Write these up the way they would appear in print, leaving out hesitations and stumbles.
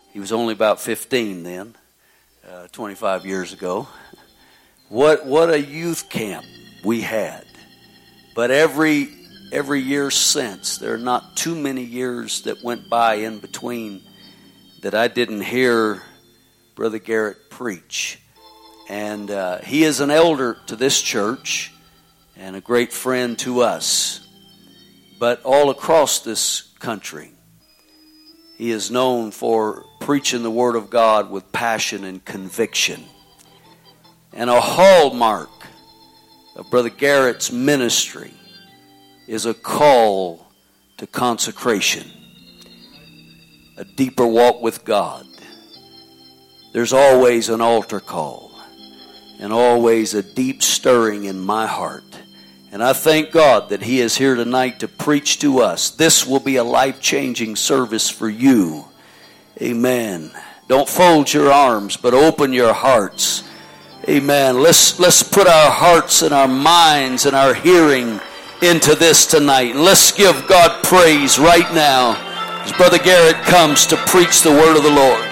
He was only about 15 then, 25 years ago. What a youth camp we had. But every year since, there are not too many years that went by in between that I didn't hear Brother Garrett preach. And he is an elder to this church and a great friend to us. But all across this country, he is known for preaching the Word of God with passion and conviction. And a hallmark of Brother Garrett's ministry is a call to consecration, a deeper walk with God. There's always an altar call and always a deep stirring in my heart. And I thank God that he is here tonight to preach to us. This will be a life-changing service for you. Amen. Don't fold your arms, but open your hearts. Amen. Let's put our hearts and our minds and our hearing into this tonight. Let's give God praise right now as Brother Garrett comes to preach the word of the Lord.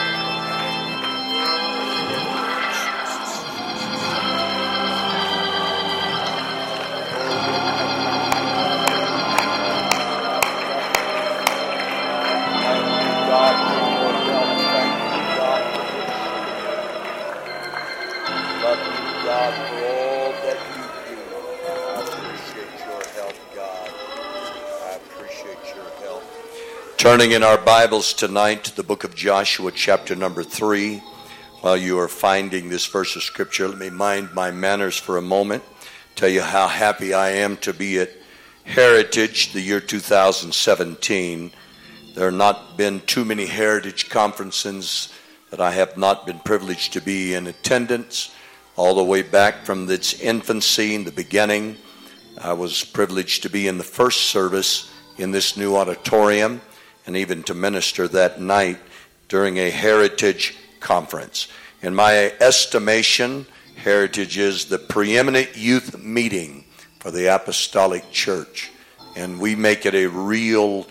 Turning in our Bibles tonight to the book of Joshua, chapter number 3. While you are finding this verse of Scripture, let me mind my manners for a moment. Tell you how happy I am to be at Heritage the year 2017. There have not been too many Heritage conferences that I have not been privileged to be in attendance. All the way back from its infancy in the beginning, I was privileged to be in the first service in this new auditorium, and even to minister that night during a Heritage conference. In my estimation, Heritage is the preeminent youth meeting for the Apostolic Church. And we make it a real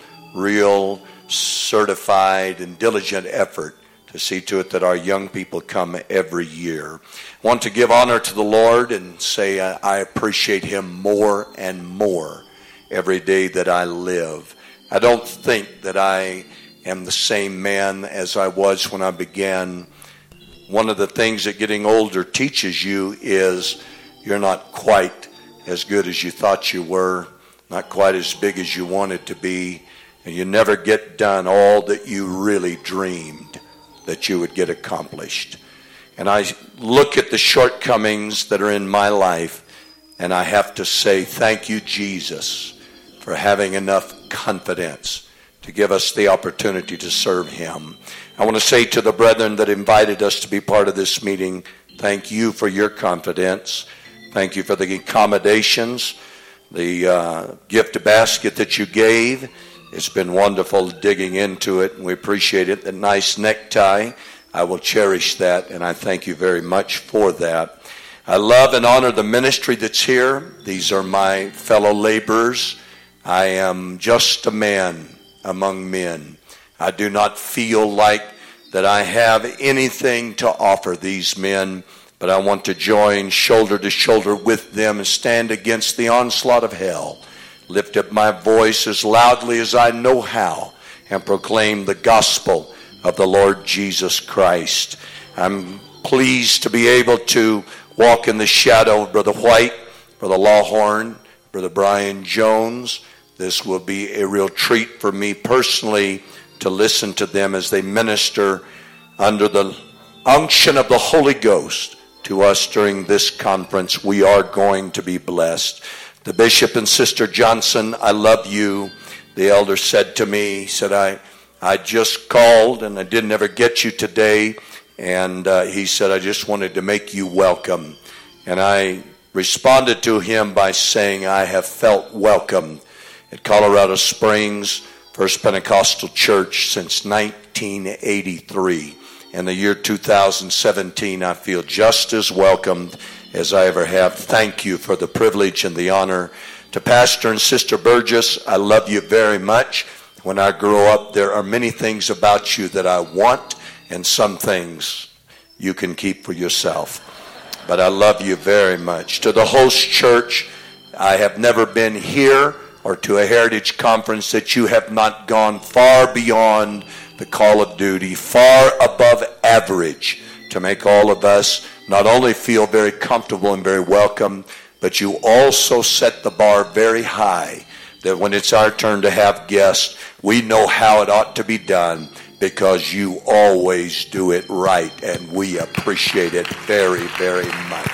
certified and diligent effort to see to it that our young people come every year. I want to give honor to the Lord and say I appreciate him more and more every day that I live. I don't think that I am the same man as I was when I began. One of the things that getting older teaches you is you're not quite as good as you thought you were, not quite as big as you wanted to be, and you never get done all that you really dreamed that you would get accomplished. And I look at the shortcomings that are in my life, and I have to say thank you, Jesus, for having enough confidence to give us the opportunity to serve him. I want to say to the brethren that invited us to be part of this meeting, thank you for your confidence. Thank you for the accommodations, the gift basket that you gave. It's been wonderful digging into it, and we appreciate it. The nice necktie, I will cherish that, and I thank you very much for that. I love and honor the ministry that's here. These are my fellow laborers. I am just a man among men. I do not feel like that I have anything to offer these men, but I want to join shoulder to shoulder with them and stand against the onslaught of hell. Lift up my voice as loudly as I know how and proclaim the gospel of the Lord Jesus Christ. I'm pleased to be able to walk in the shadow of Brother White, Brother Lawhorn, Brother Brian Jones. This will be a real treat for me personally to listen to them as they minister under the unction of the Holy Ghost to us during this conference. We are going to be blessed. The Bishop and Sister Johnson, I love you. The elder said to me, he said, I just called and I didn't ever get you today. And he said, I just wanted to make you welcome. And I responded to him by saying, I have felt welcomed at Colorado Springs First Pentecostal Church since 1983. In the year 2017, I feel just as welcomed as I ever have. Thank you for the privilege and the honor. To Pastor and Sister Burgess, I love you very much. When I grow up, there are many things about you that I want, and some things you can keep for yourself. But I love you very much. To the host church, I have never been here or to a heritage conference that you have not gone far beyond the call of duty, far above average, to make all of us not only feel very comfortable and very welcome, but you also set the bar very high, that when it's our turn to have guests, we know how it ought to be done, because you always do it right, and we appreciate it very, very much.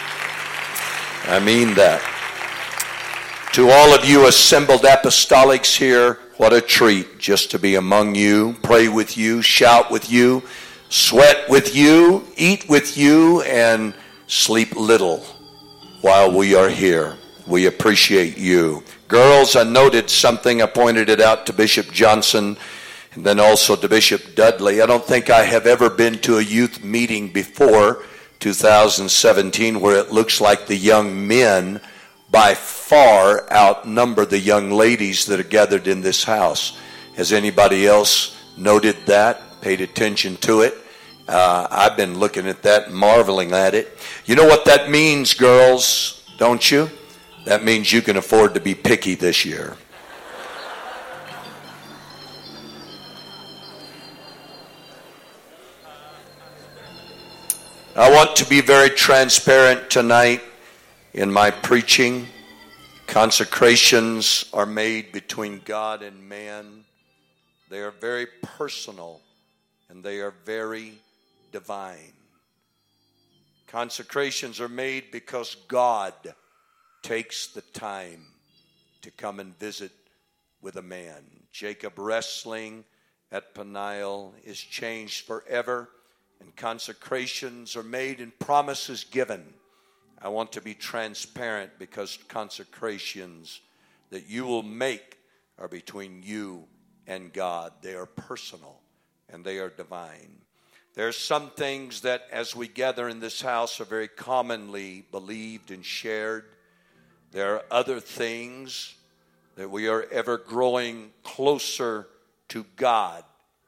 I mean that. To all of you assembled apostolics here, what a treat just to be among you, pray with you, shout with you, sweat with you, eat with you, and sleep little while we are here. We appreciate you. Girls, I noted something. I pointed it out to Bishop Johnson and then also to Bishop Dudley. I don't think I have ever been to a youth meeting before 2017 where it looks like the young men by far outnumber the young ladies that are gathered in this house. Has anybody else noted that, paid attention to it? I've been looking at that and marveling at it. You know what that means, girls, don't you? That means you can afford to be picky this year. I want to be very transparent tonight in my preaching. Consecrations are made between God and man. They are very personal and they are very divine. Consecrations are made because God takes the time to come and visit with a man. Jacob wrestling at Peniel is changed forever, and consecrations are made and promises given. I want to be transparent because consecrations that you will make are between you and God. They are personal and they are divine. There are some things that as we gather in this house are very commonly believed and shared. There are other things that we are ever growing closer to God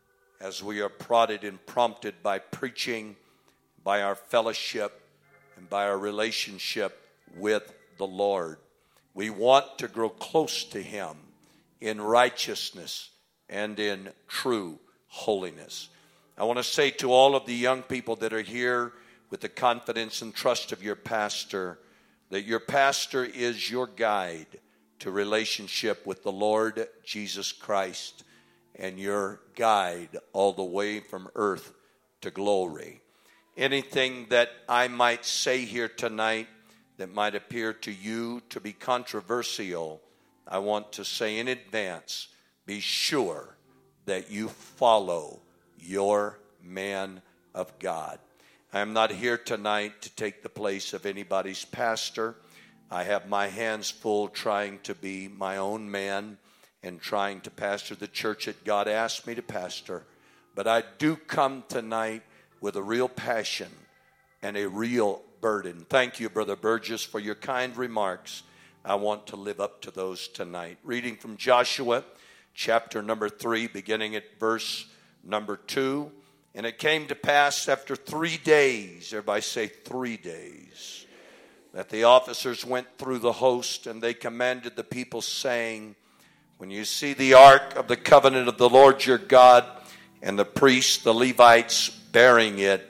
as we are prodded and prompted by preaching, by our fellowship, and by our relationship with the Lord. We want to grow close to Him in righteousness and in true holiness. I want to say to all of the young people that are here with the confidence and trust of your pastor, that your pastor is your guide to relationship with the Lord Jesus Christ and your guide all the way from earth to glory. Anything that I might say here tonight that might appear to you to be controversial, I want to say in advance, be sure that you follow your man of God. I am not here tonight to take the place of anybody's pastor. I have my hands full trying to be my own man and trying to pastor the church that God asked me to pastor. But I do come tonight with a real passion and a real burden. Thank you, Brother Burgess, for your kind remarks. I want to live up to those tonight. Reading from Joshua, chapter number 3, beginning at verse number 2. And it came to pass after 3 days, everybody say 3 days, that the officers went through the host, and they commanded the people, saying, when you see the ark of the covenant of the Lord your God, and the priests, the Levites, bearing it,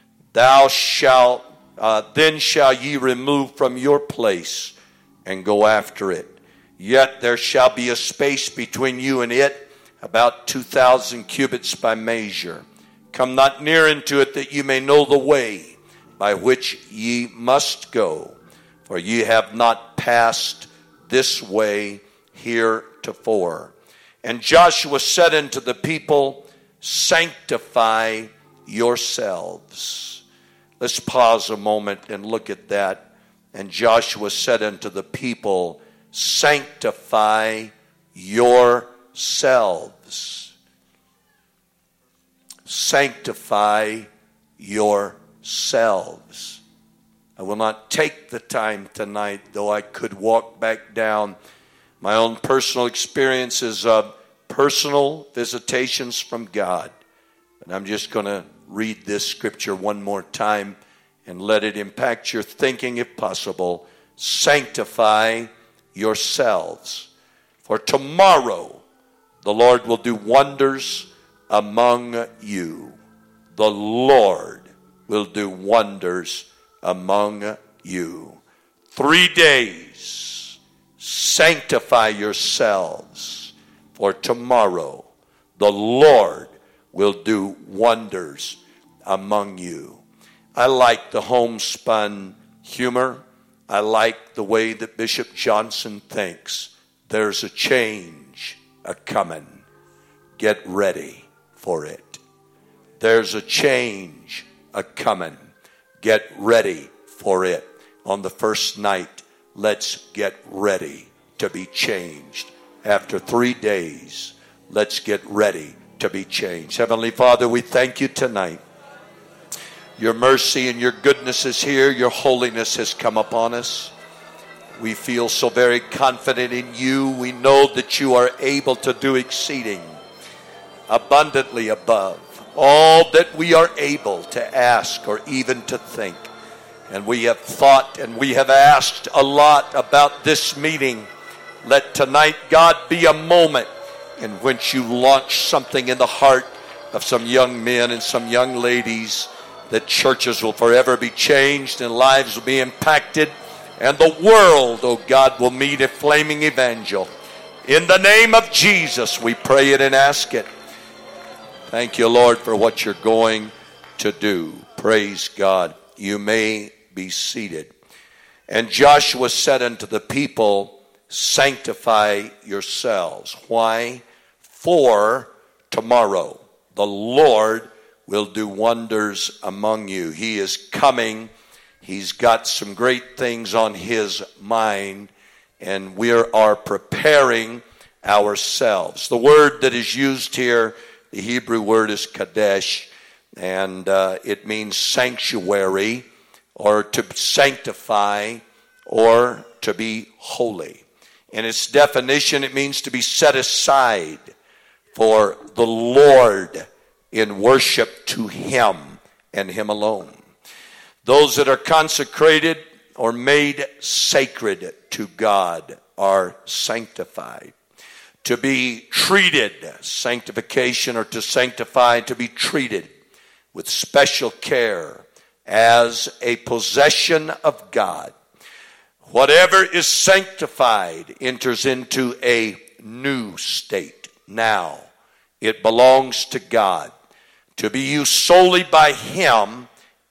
then shall ye remove from your place and go after it. Yet there shall be a space between you and it, about 2,000 cubits by measure. Come not near into it, that you may know the way by which ye must go, for ye have not passed this way heretofore. And Joshua said unto the people, sanctify yourselves. Let's pause a moment and look at that. And Joshua said unto the people, sanctify yourselves. Sanctify yourselves. I will not take the time tonight, though I could walk back down my own personal experiences of personal visitations from God. And I'm just going to read this scripture one more time and let it impact your thinking if possible. Sanctify yourselves, for tomorrow the Lord will do wonders among you. The Lord will do wonders among you. 3 days, sanctify yourselves, for tomorrow the Lord will do wonders among you. I like the homespun humor. I like the way that Bishop Johnson thinks. There's a change a-coming. Get ready for it. There's a change a-coming. Get ready for it. On the first night, let's get ready to be changed. After 3 days, let's get ready to be changed. Heavenly Father, we thank you tonight. Your mercy and your goodness is here. Your holiness has come upon us. We feel so very confident in you. We know that you are able to do exceeding abundantly above all that we are able to ask or even to think. And we have thought and we have asked a lot about this meeting. Let tonight, God, be a moment in which you launch something in the heart of some young men and some young ladies, that churches will forever be changed and lives will be impacted, and the world, oh God, will meet a flaming evangel. In the name of Jesus, we pray it and ask it. Thank you, Lord, for what you're going to do. Praise God. You may be seated. And Joshua said unto the people, sanctify yourselves. Why? For tomorrow the Lord will do wonders among you. He is coming. He's got some great things on his mind, and we are preparing ourselves. The word that is used here, the Hebrew word is kadesh, and it means sanctuary, or to sanctify, or to be holy. In its definition, it means to be set aside for the Lord in worship to him and him alone. Those that are consecrated or made sacred to God are sanctified. To be treated, sanctification, or to sanctify, to be treated with special care as a possession of God. Whatever is sanctified enters into a new state. Now, it belongs to God, to be used solely by him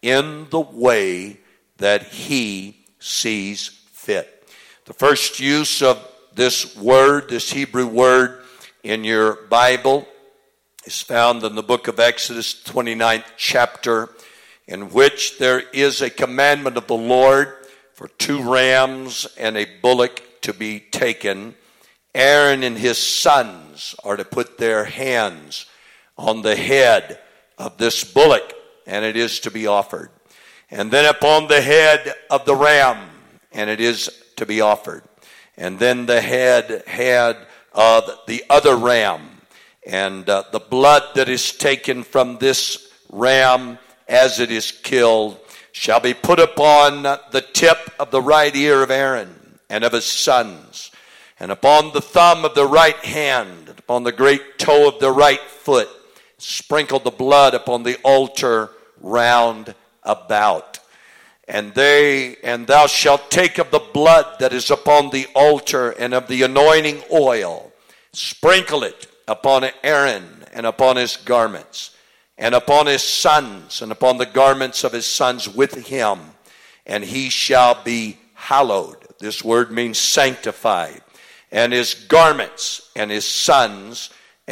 in the way that he sees fit. The first use of this word, this Hebrew word in your Bible, is found in the book of Exodus, 29th chapter, in which there is a commandment of the Lord for 2 rams and a bullock to be taken. Aaron and his sons are to put their hands on the head of this bullock, and it is to be offered. And then upon the head of the ram, and it is to be offered. And then the head of the other ram, and the blood that is taken from this ram as it is killed shall be put upon the tip of the right ear of Aaron and of his sons, and upon the thumb of the right hand, and upon the great toe of the right foot. Sprinkle the blood upon the altar round about. And thou shalt take of the blood that is upon the altar and of the anointing oil, sprinkle it upon Aaron and upon his garments, and upon his sons, and upon the garments of his sons with him, and he shall be hallowed. This word means sanctified. And his garments, and his sons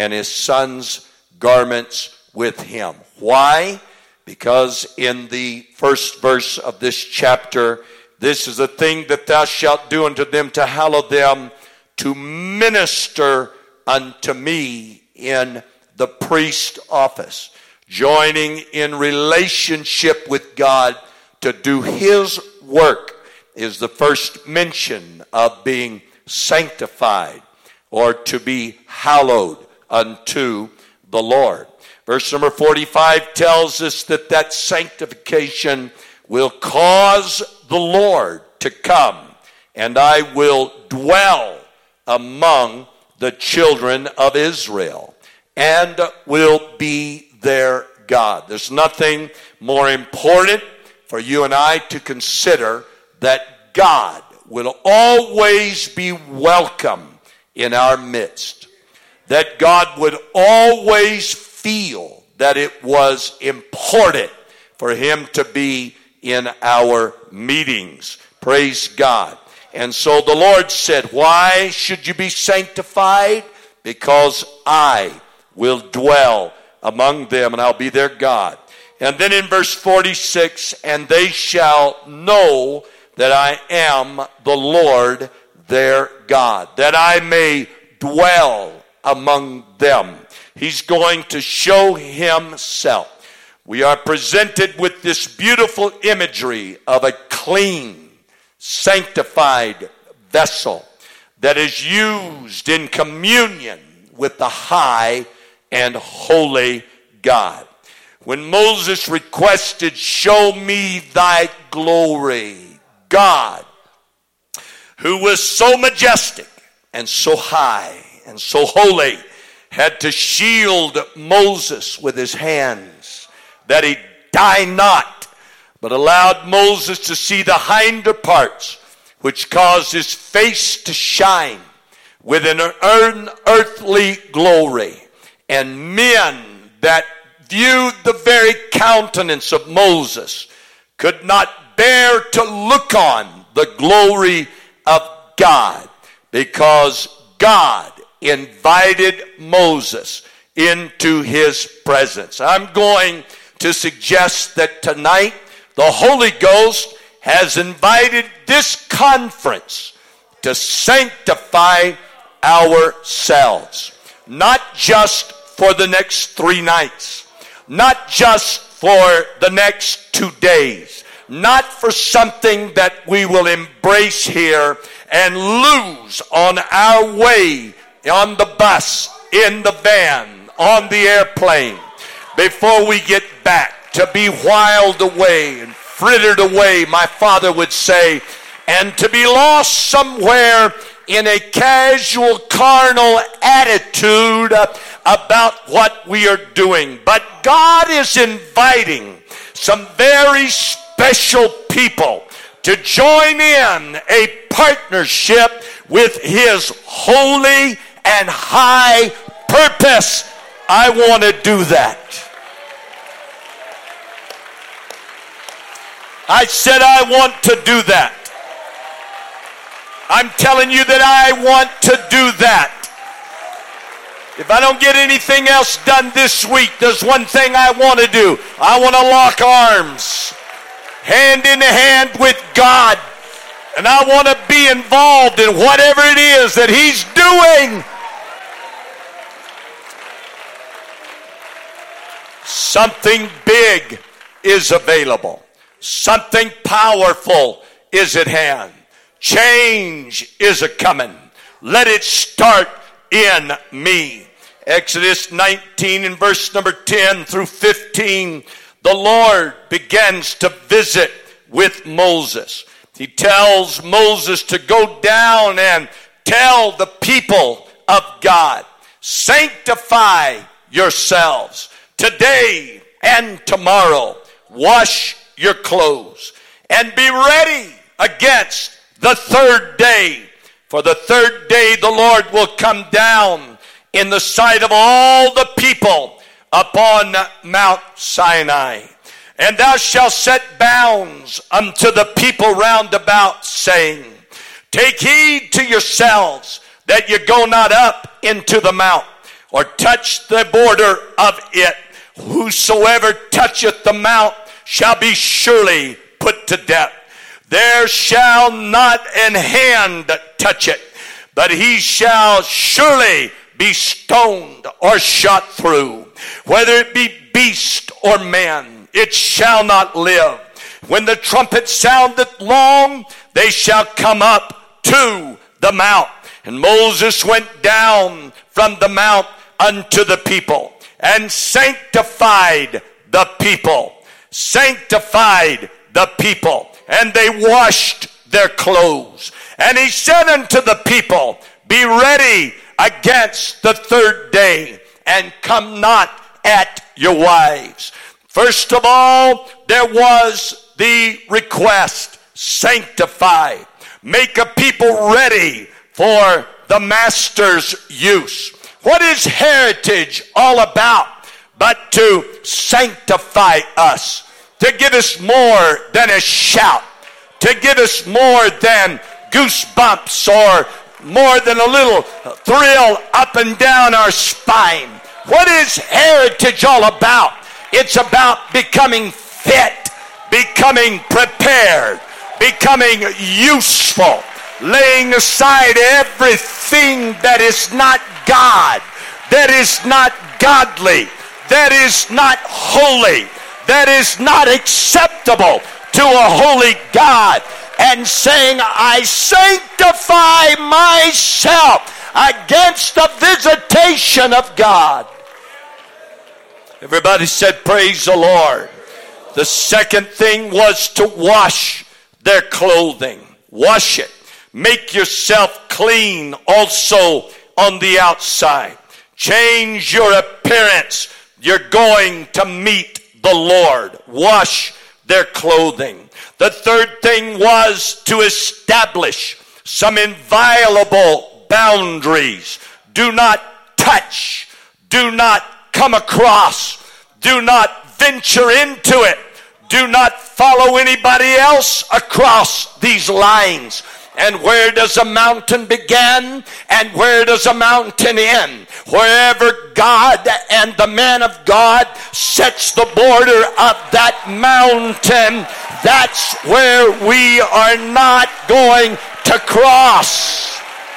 garments with him. Why? Because in the first verse of this chapter, this is the thing that thou shalt do unto them to hallow them, to minister unto me in the priest office. Joining in relationship with God to do his work is the first mention of being sanctified or to be hallowed unto the Lord. Verse number 45 tells us that sanctification will cause the Lord to come, and I will dwell among the children of Israel, and will be their God. There's nothing more important for you and I to consider that God will always be welcome in our midst. That God would always feel that it was important for him to be in our meetings. Praise God. And so the Lord said, why should you be sanctified? Because I will dwell among them, and I'll be their God. And then in verse 46, and they shall know that I am the Lord their God, that I may dwell among them. He's going to show himself. We are presented with this beautiful imagery of a clean, sanctified vessel that is used in communion with the high and holy God. When Moses requested, show me thy glory, God, who was so majestic and so high and so holy, had to shield Moses with his hands, that he die not, but allowed Moses to see the hinder parts, which caused his face to shine with an unearthly glory. And men that viewed the very countenance of Moses could not bear to look on the glory of God, because God invited Moses into his presence. I'm going to suggest that tonight the Holy Ghost has invited this conference to sanctify ourselves, not just for the next 3 nights, not just for the next 2 days, not for something that we will embrace here and lose on our way, on the bus, in the van, on the airplane, before we get back, to be whiled away and frittered away, my father would say, and to be lost somewhere in a casual carnal attitude about what we are doing. But God is inviting some very special people to join in a partnership with his holy and high purpose. I want to do that. I said I want to do that. I'm telling you that I want to do that. If I don't get anything else done this week, there's one thing I want to do. I want to lock arms, hand in hand with God, and I want to be involved in whatever it is that he's doing. Something big is available. Something powerful is at hand. Change is a-coming. Let it start in me. Exodus 19 and verse number 10 through 15, the Lord begins to visit with Moses. He tells Moses to go down and tell the people of God, sanctify yourselves today and tomorrow. Wash your clothes and be ready against the third day. For the third day the Lord will come down in the sight of all the people upon Mount Sinai. And thou shalt set bounds unto the people round about, saying, take heed to yourselves that you go not up into the mount, or touch the border of it. Whosoever toucheth the mount shall be surely put to death. There shall not an hand touch it, but he shall surely be stoned or shot through. Whether it be beast or man, it shall not live. When the trumpet soundeth long, they shall come up to the mount. And Moses went down from the mount unto the people, and sanctified the people. Sanctified the people. And they washed their clothes. And he said unto the people, be ready against the third day, and come not at your wives. First of all, there was the request, sanctify. Make a people ready for the master's use. What is heritage all about but to sanctify us, to give us more than a shout, to give us more than goosebumps or more than a little thrill up and down our spine. What is heritage all about? It's about becoming fit, becoming prepared, becoming useful, laying aside everything that is not God, that is not godly, that is not holy, that is not acceptable to a holy God, and saying, I sanctify myself against the visitation of God. Everybody said, praise the Lord. The second thing was to wash their clothing. Wash it. Make yourself clean also on the outside. Change your appearance. You're going to meet the Lord. Wash their clothing. The third thing was to establish some inviolable boundaries. Do not touch. Do not come across. Do not venture into it. Do not follow anybody else across these lines. And where does a mountain begin? And where does a mountain end? Wherever God and the man of God sets the border of that mountain, that's where we are not going to cross.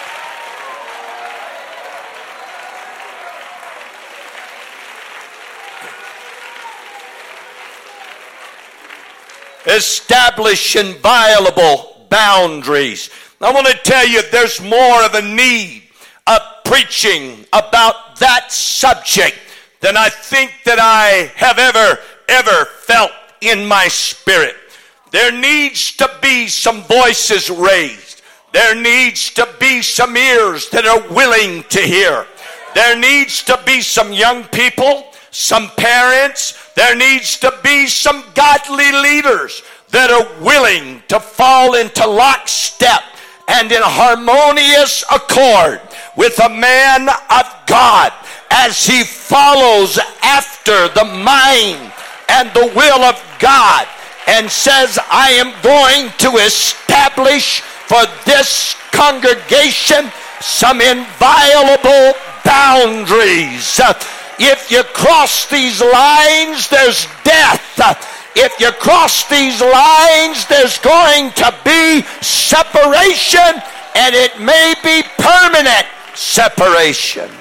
Establish inviolable boundaries. I want to tell you, there's more of a need of preaching about that subject than I think that I have ever felt in my spirit. There needs to be some voices raised. There needs to be some ears that are willing to hear. There needs to be some young people, some parents. There needs to be some godly leaders that are willing to fall into lockstep and in harmonious accord with a man of God as he follows after the mind and the will of God and says, I am going to establish for this congregation some inviolable boundaries. If you cross these lines, there's death. If you cross these lines, there's going to be separation, and it may be permanent separation.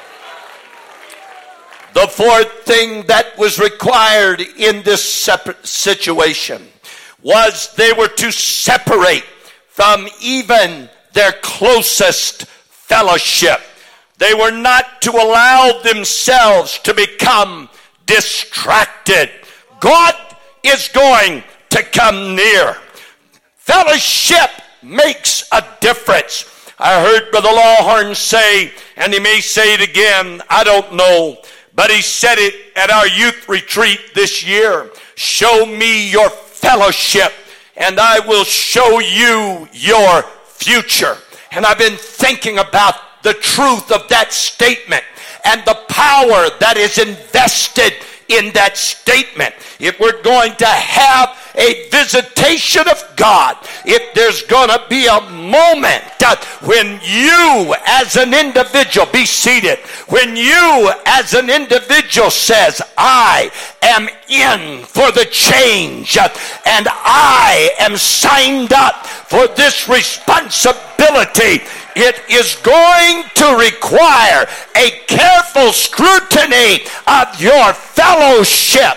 The fourth thing that was required in this situation was they were to separate from even their closest fellowship. They were not to allow themselves to become distracted. God is going to come near. Fellowship makes a difference. I heard Brother Lawhorn say, and he may say it again, I don't know, but he said it at our youth retreat this year. Show me your fellowship, and I will show you your future. And I've been thinking about the truth of that statement and the power that is invested in that statement. If we're going to have a visitation of God, if there's going to be a moment when you as an individual, be seated, when you as an individual says, I am in for the change and I am signed up for this responsibility, it is going to require a careful scrutiny of your fellowship.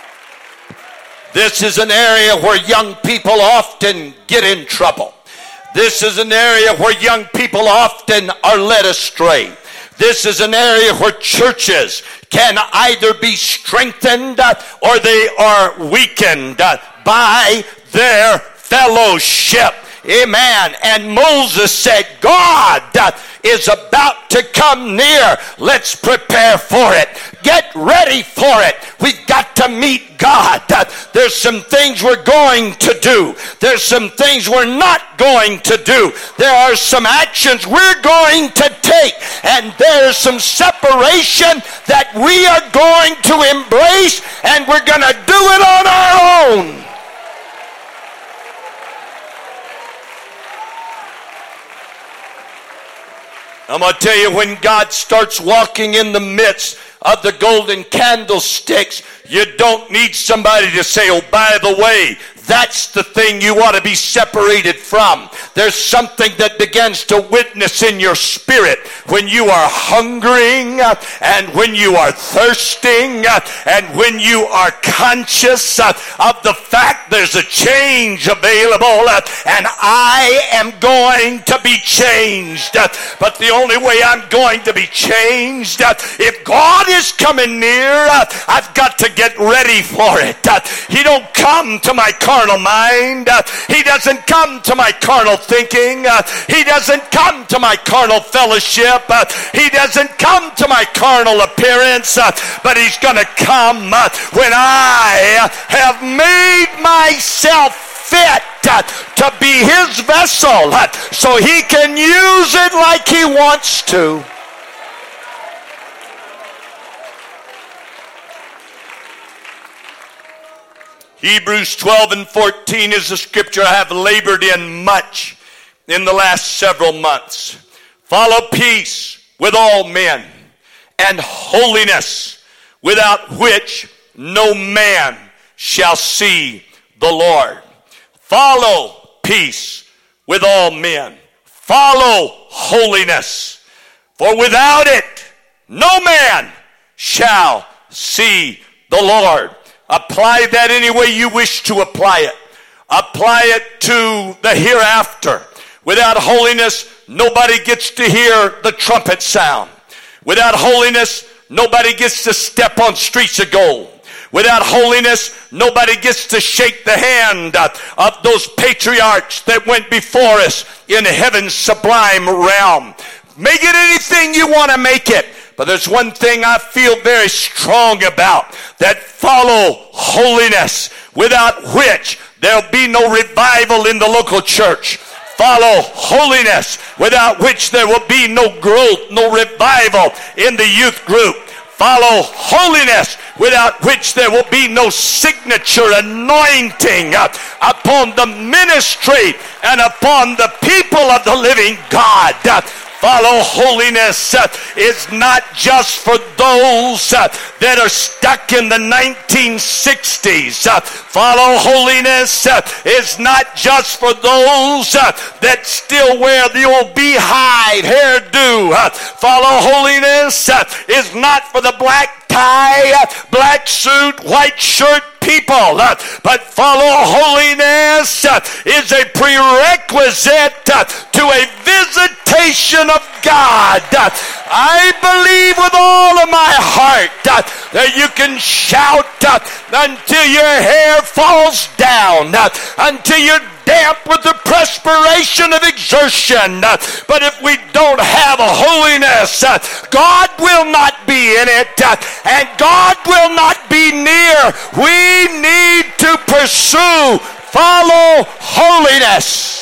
This is an area where young people often get in trouble. This is an area where young people often are led astray. This is an area where churches can either be strengthened or they are weakened by their fellowship. Amen. And Moses said, God is about to come near. Let's prepare for it. Get ready for it. We've got to meet God. There's some things we're going to do. There's some things we're not going to do. There are some actions we're going to take. And there's some separation that we are going to embrace, and we're going to do it on our own. I'm going to tell you, when God starts walking in the midst of the golden candlesticks, you don't need somebody to say, oh, by the way, that's the thing you want to be separated from. There's something that begins to witness in your spirit when you are hungering and when you are thirsting and when you are conscious of the fact there's a change available and I am going to be changed. But the only way I'm going to be changed, if God is coming near, I've got to get ready for it. He don't come to my carnal mind. He doesn't come to my carnal thinking. He doesn't come to my carnal fellowship. He doesn't come to my carnal appearance. But he's going to come when I have made myself fit to be his vessel so he can use it like he wants to. Hebrews 12 and 14 is a scripture I have labored in much in the last several months. Follow peace with all men and holiness, without which no man shall see the Lord. Follow peace with all men. Follow holiness, for without it no man shall see the Lord. Apply that any way you wish to apply it. Apply it to the hereafter. Without holiness, nobody gets to hear the trumpet sound. Without holiness, nobody gets to step on streets of gold. Without holiness, nobody gets to shake the hand of those patriarchs that went before us in heaven's sublime realm. Make it anything you want to make it. But there's one thing I feel very strong about, that follow holiness, without which there'll be no revival in the local church. Follow holiness, without which there will be no growth, no revival in the youth group. Follow holiness, without which there will be no signature anointing upon the ministry and upon the people of the living God. Follow holiness is not just for those that are stuck in the 1960s. Follow holiness is not just for those that still wear the old beehive hairdo. Follow holiness is not for the black tie, black suit, white shirt people, but follow holiness is a prerequisite to a visitation of God. I believe with all of my heart that you can shout until your hair falls down, until you're damp with the perspiration of exertion. But if we don't have a holiness, God will not be in it, and God will not be near. We need to pursue, follow holiness.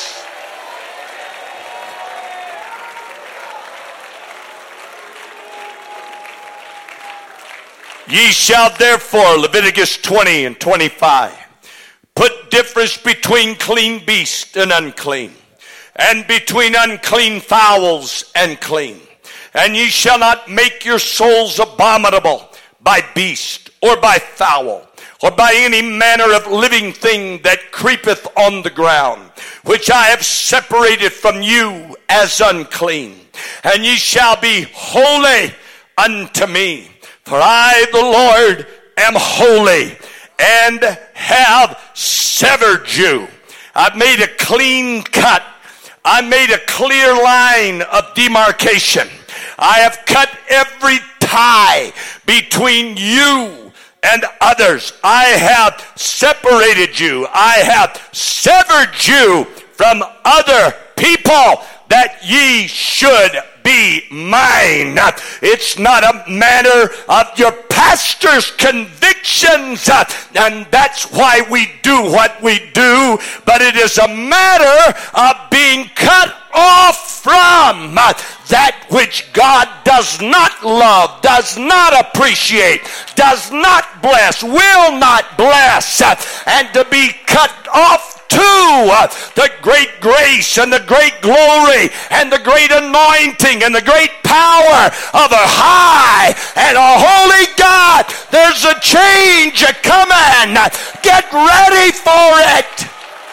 Ye shall therefore, Leviticus 20 and 25, put difference between clean beast and unclean, and between unclean fowls and clean. And ye shall not make your souls abominable by beast, or by fowl, or by any manner of living thing that creepeth on the ground, which I have separated from you as unclean. And ye shall be holy unto me, for I, the Lord, am holy, and have severed you. I've made a clean cut I made a clear line of demarcation. I have cut every tie between you and others. I have separated you. I have severed you from other people, that ye should be mine. It's not a matter of your pastor's convictions, and that's why we do what we do, but it is a matter of being cut off from that which God does not love, does not appreciate, does not bless, will not bless, and to be cut off to the great grace and the great glory and the great anointing and the great power of a high and a holy God. There's a change coming. Get ready for it.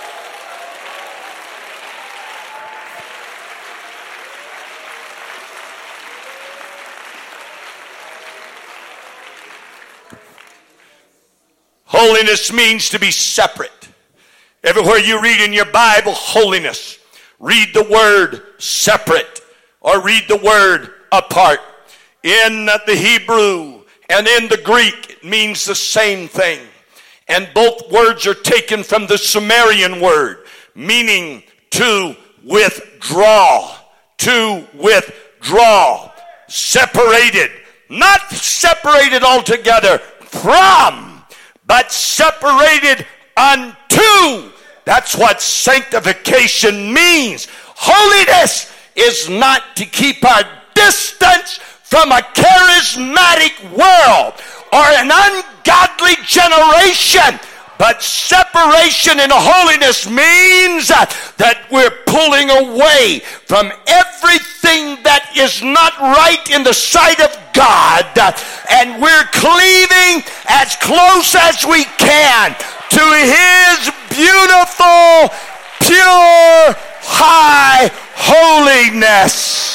Holiness means to be separate. Everywhere you read in your Bible, holiness, read the word separate or read the word apart. In the Hebrew and in the Greek, it means the same thing. And both words are taken from the Sumerian word, meaning to withdraw. To withdraw. Separated. Not separated altogether from, but separated unto. That's what sanctification means. Holiness is not to keep our distance from a charismatic world or an ungodly generation. But separation in holiness means that we're pulling away from everything that is not right in the sight of God, and we're cleaving as close as we can to His beautiful, pure, high holiness.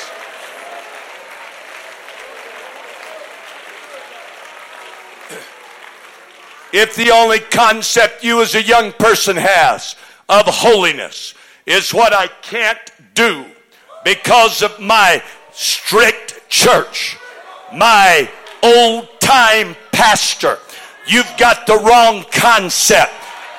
If the only concept you as a young person has of holiness is what I can't do because of my strict church, my old-time pastor, you've got the wrong concept.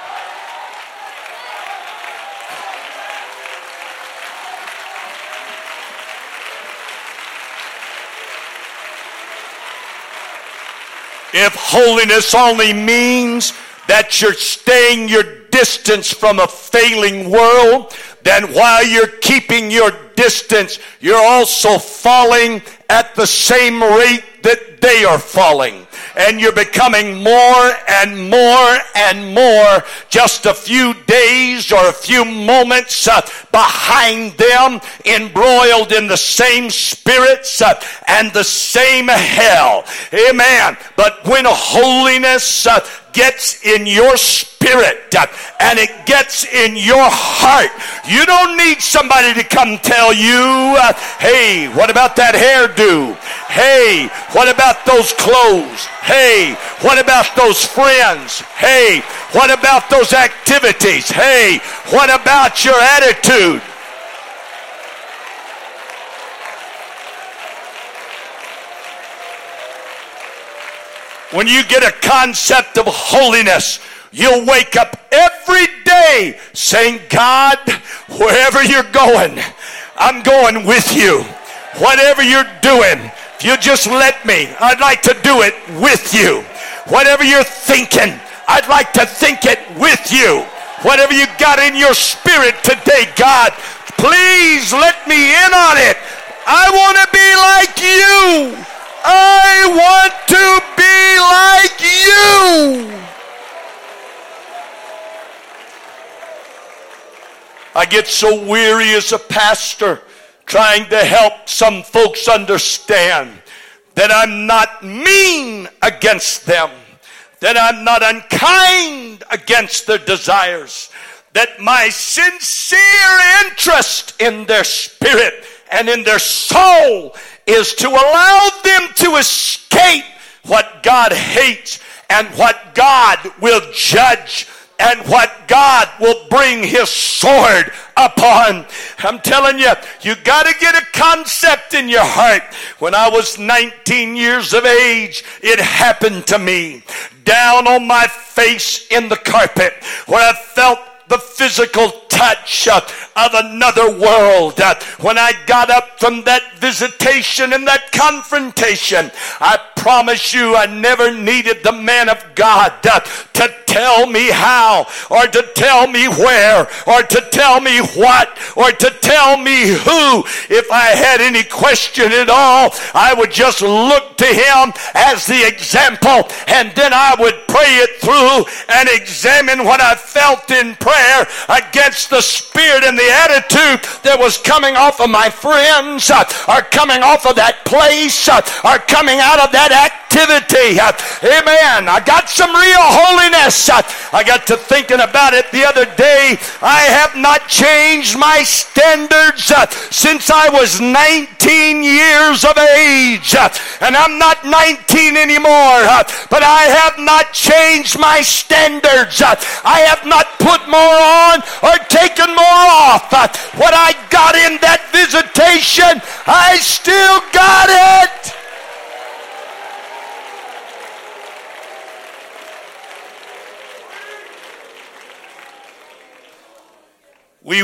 If holiness only means that you're staying your distance from a failing world, then while you're keeping your distance, you're also falling at the same rate that they are falling. And you're becoming more and more and more just a few days or a few moments behind them, embroiled in the same spirits and the same hell. Amen. But when holiness gets in your spirit and it gets in your heart, you don't need somebody to come tell you, hey, what about that hairdo? Hey, what about those clothes? Hey, what about those friends? Hey, what about those activities? Hey, what about your attitude? When you get a concept of holiness, you'll wake up every day saying, God, wherever you're going, I'm going with you. Whatever you're doing, if you just let me, I'd like to do it with you. Whatever you're thinking, I'd like to think it with you. Whatever you got in your spirit today, God, please let me in on it. I want to be like you. I want to be like you. I get so weary as a pastor trying to help some folks understand that I'm not mean against them, that I'm not unkind against their desires, that my sincere interest in their spirit and in their soul is to allow them to escape what God hates and what God will judge. and what God will bring his sword upon. I'm telling you, you got to get a concept in your heart. When I was 19 years of age, it happened to me. Down on my face in the carpet, where I felt the physical touch of another world. When I got up from that visitation and that confrontation, I promise you I never needed the man of God to tell me how, or to tell me where, or to tell me what, or to tell me who. If I had any question at all, I would just look to him as the example, and then I would pray it through and examine what I felt in prayer against the spirit and the attitude that was coming off of my friends, or coming off of that place, or coming out of that activity. Amen. I got some real holiness. I got to thinking about it the other day. I have not changed my standards since I was 19 years of age. And I'm not 19 anymore, but I have not changed my standards. I have not put more on or taken more off. What I got in that visitation, I still got it. We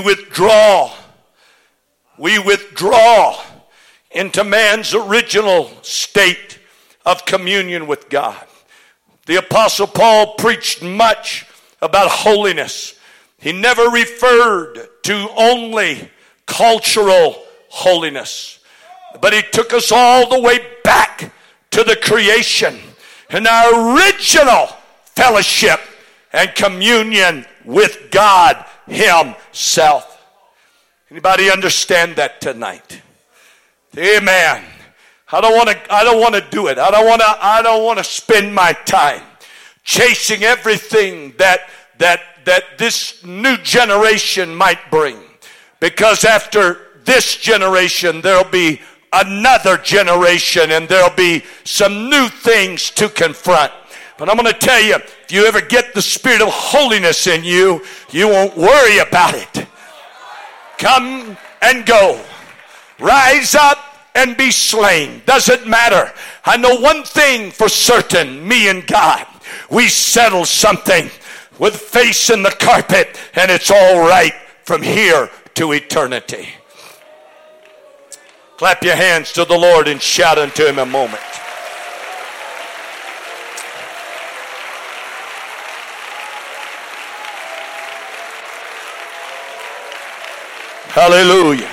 withdraw into man's original state of communion with God. The Apostle Paul preached much about holiness. He never referred to only cultural holiness, but he took us all the way back to the creation and our original fellowship and communion with God himself. Anybody understand that tonight? Amen. I don't want to do it. I don't want to spend my time chasing everything that this new generation might bring. Because after this generation, there'll be another generation, and there'll be some new things to confront. But I'm going to tell you, if you ever get the spirit of holiness in you, you won't worry about it. Come and go. Rise up and be slain. Doesn't matter. I know one thing for certain, me and God. We settle something with face in the carpet, and it's all right from here to eternity. Clap your hands to the Lord and shout unto him a moment. Hallelujah.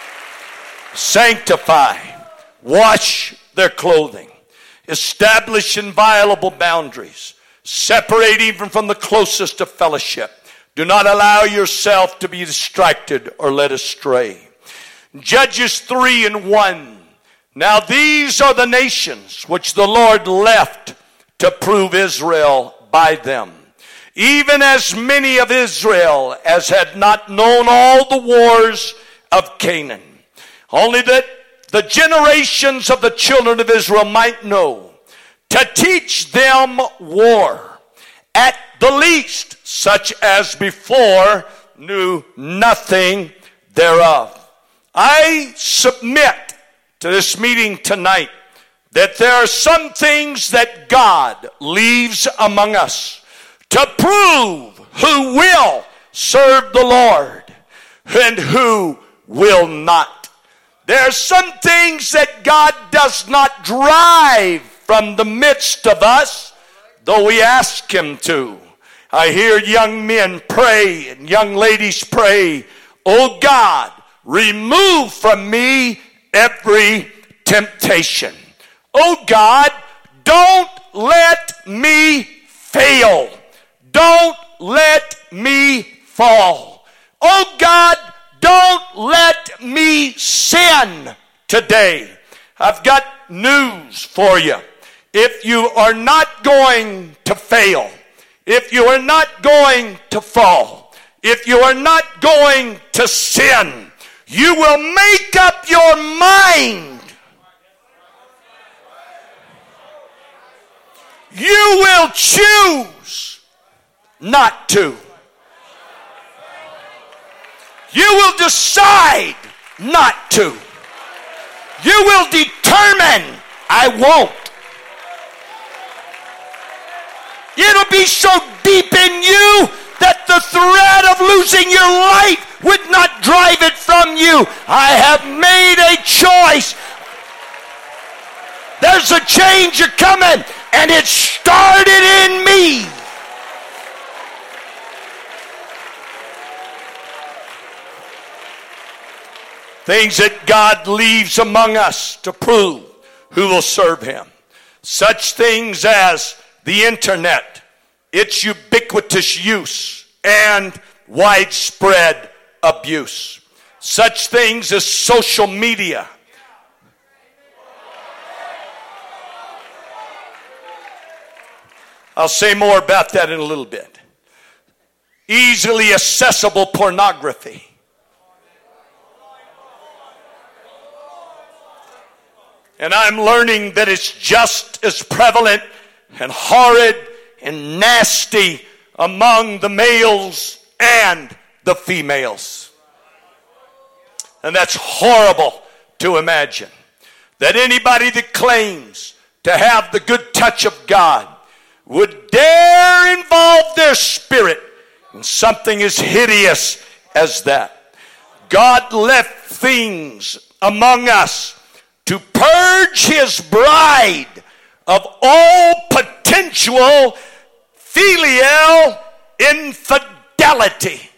Sanctify, wash their clothing, establish inviolable boundaries, separate even from the closest of fellowship. Do not allow yourself to be distracted or led astray. Judges 3:1. Now these are the nations which the Lord left to prove Israel by them. Even as many of Israel as had not known all the wars of Canaan. Only that the generations of the children of Israel might know, to teach them war, at the least, such as before knew nothing thereof. I submit to this meeting tonight that there are some things that God leaves among us to prove who will serve the Lord and who will not. There are some things that God does not drive from the midst of us, though we ask him to. I hear young men pray and young ladies pray, "Oh God, remove from me every temptation. Oh God, don't let me fail. Don't let me fall. Oh God, don't let me sin today." I've got news for you. If you are not going to fail, if you are not going to fall, if you are not going to sin, you will make up your mind. You will choose not to. You will decide not to. You will determine, I won't. It'll be so deep in you that the threat of losing your life would not drive it from you. I have made a choice. There's a change coming, and it started in me. Things that God leaves among us to prove who will serve Him. Such things as the internet, its ubiquitous use, and widespread abuse. Such things as social media. I'll say more about that in a little bit. Easily accessible pornography. And I'm learning that it's just as prevalent and horrid and nasty among the males and the females. And that's horrible to imagine. That anybody that claims to have the good touch of God would dare involve their spirit in something as hideous as that. God left things among us to purge His bride of all potential filial infidelity.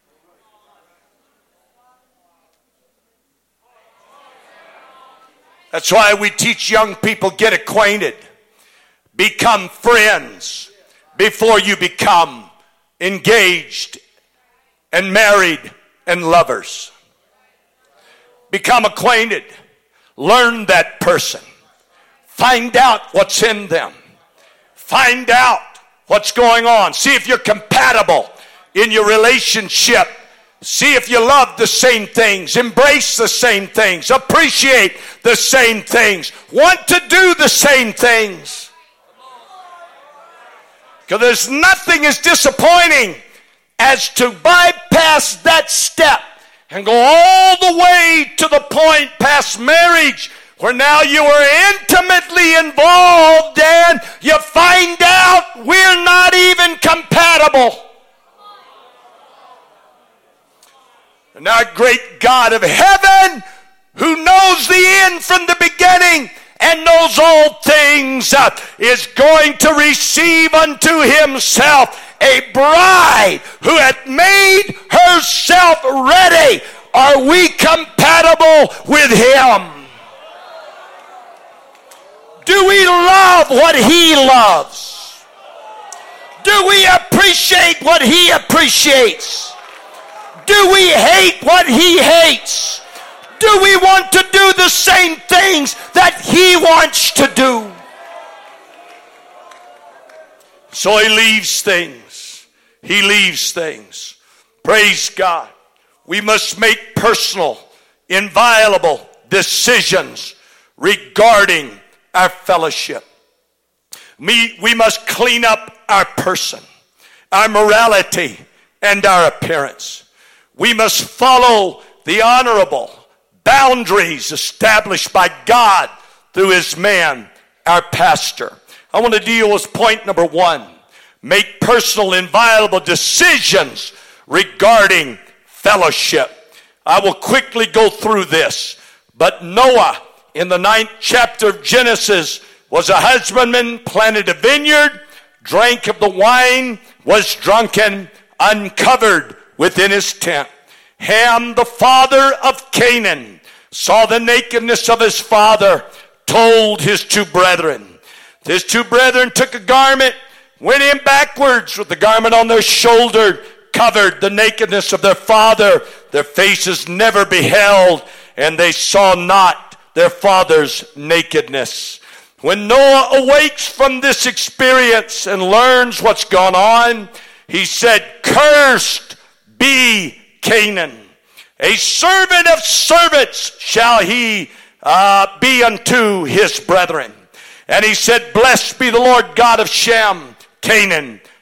That's why we teach young people, get acquainted. Become friends before you become engaged and married and lovers. Become acquainted. Learn that person. Find out what's in them. Find out what's going on. See if you're compatible in your relationship. See if you love the same things, embrace the same things, appreciate the same things, want to do the same things. Because there's nothing as disappointing as to bypass that step and go all the way to the point past marriage where now you are intimately involved and you find out we're not even compatible. And our great God of heaven, who knows the end from the beginning and knows all things, is going to receive unto Himself a bride who hath made herself ready. Are we compatible with Him? Do we love what He loves? Do we appreciate what He appreciates? Do we hate what He hates? Do we want to do the same things that He wants to do? So He leaves things. He leaves things. Praise God. We must make personal, inviolable decisions regarding our fellowship. We must clean up our person, our morality, and our appearance. We must follow the honorable boundaries established by God through His man, our pastor. I want to deal with point number 1. Make personal, inviolable decisions regarding fellowship. I will quickly go through this. But Noah, in the 9th chapter of Genesis, was a husbandman, planted a vineyard, drank of the wine, was drunken, uncovered within his tent. Ham, the father of Canaan, saw the nakedness of his father, told his 2 brethren. His 2 brethren took a garment, went in backwards with the garment on their shoulder, covered the nakedness of their father. Their faces never beheld, and they saw not their father's nakedness. When Noah awakes from this experience and learns what's gone on, he said, "Cursed be Canaan. A servant of servants shall he be unto his brethren." And he said, "Blessed be the Lord God of Shem. Canaan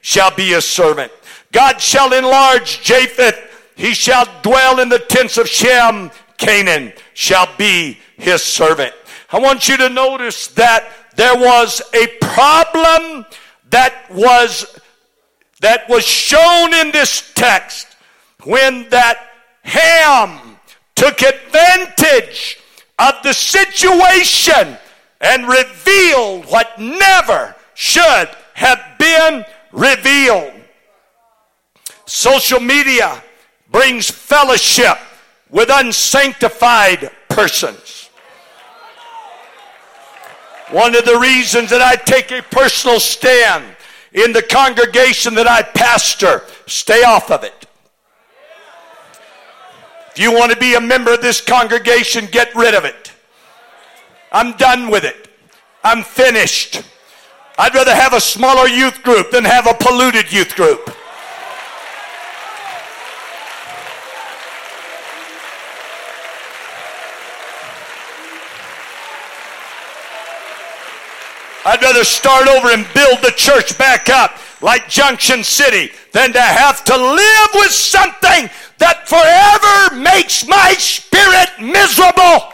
shall be his servant. God shall enlarge Japheth. He shall dwell in the tents of Shem. Canaan shall be his servant. I want you to notice that there was a problem that was shown in this text when that Ham took advantage of the situation and revealed what never should have been revealed. Social media brings fellowship with unsanctified persons. One of the reasons that I take a personal stand in the congregation that I pastor, stay off of it. If you want to be a member of this congregation, get rid of it. I'm done with it. I'm finished. I'd rather have a smaller youth group than have a polluted youth group. I'd rather start over and build the church back up like Junction City than to have to live with something that forever makes my spirit miserable.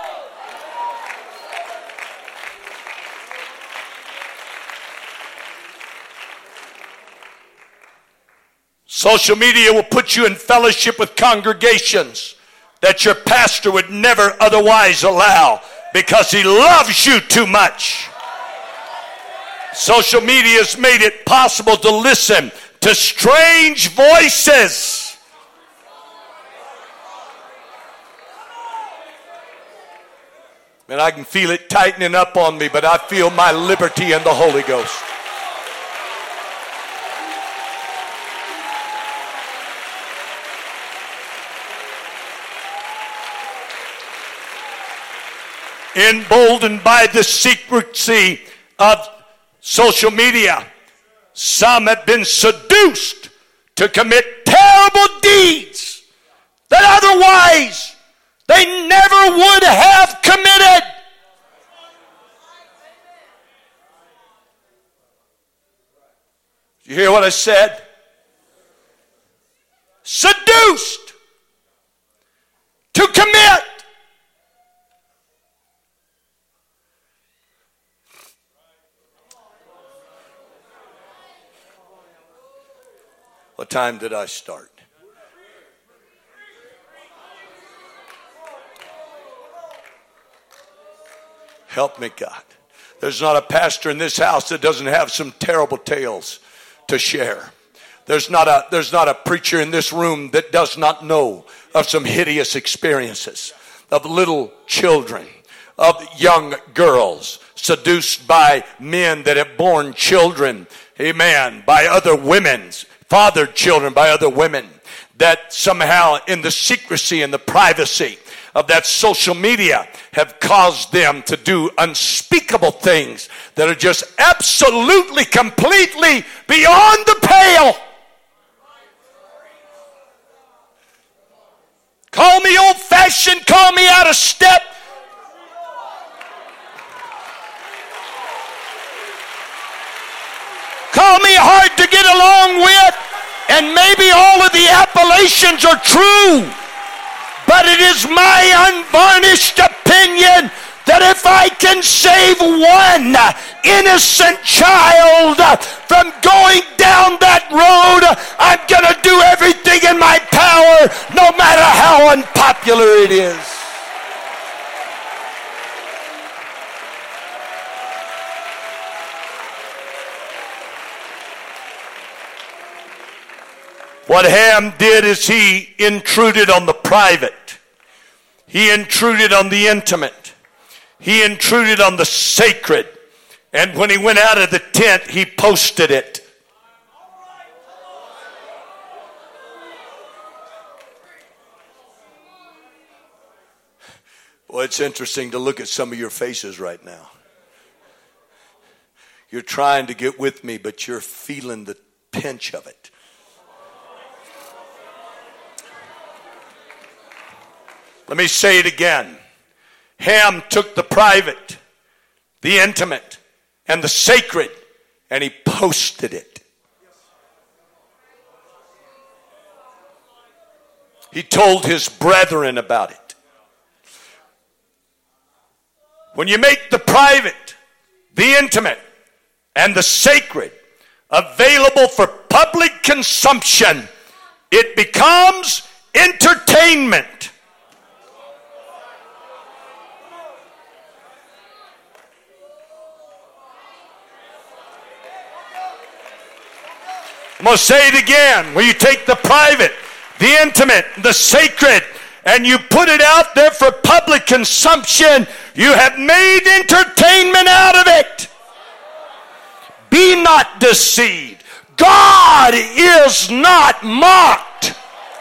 Social media will put you in fellowship with congregations that your pastor would never otherwise allow because he loves you too much. Social media has made it possible to listen to strange voices. And I can feel it tightening up on me, but I feel my liberty in the Holy Ghost. Emboldened by the secrecy of social media, some have been seduced to commit terrible deeds that otherwise they never would have committed. You hear what I said? Seduced to commit. What time did I start? Help me, God. There's not a pastor in this house that doesn't have some terrible tales to share. There's not a preacher in this room that does not know of some hideous experiences of little children, of young girls seduced by men that have borne children, amen, by other women's, fathered children by other women, that somehow in the secrecy and the privacy of that social media have caused them to do unspeakable things that are just absolutely, completely beyond the pale. Call me old-fashioned, call me out of step. Call me hard to get along with, and maybe all of the appellations are true, but it is my unvarnished opinion that if I can save one innocent child from going down that road, I'm going to do everything in my power, no matter how unpopular it is. What Ham did is he intruded on the private. He intruded on the intimate. He intruded on the sacred. And when he went out of the tent, he posted it. Well, it's interesting to look at some of your faces right now. You're trying to get with me, but you're feeling the pinch of it. Let me say it again. Ham took the private, the intimate, and the sacred, and he posted it. He told his brethren about it. When you make the private, the intimate, and the sacred available for public consumption, it becomes entertainment. I'm going to say it again. When you take the private, the intimate, the sacred, and you put it out there for public consumption, you have made entertainment out of it. Be not deceived. God is not mocked.